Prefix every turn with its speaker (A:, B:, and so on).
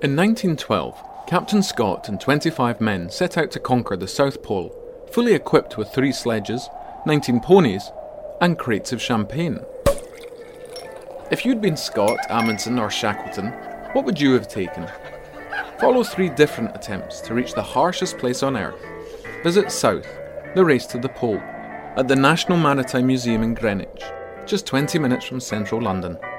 A: In 1912, Captain Scott and 25 men set out to conquer the South Pole, fully equipped with 3 sledges, 19 ponies, and crates of champagne. If you'd been Scott, Amundsen or Shackleton, what would you have taken? Follow 3 different attempts to reach the harshest place on Earth. Visit South, the race to the pole, at the National Maritime Museum in Greenwich, just 20 minutes from central London.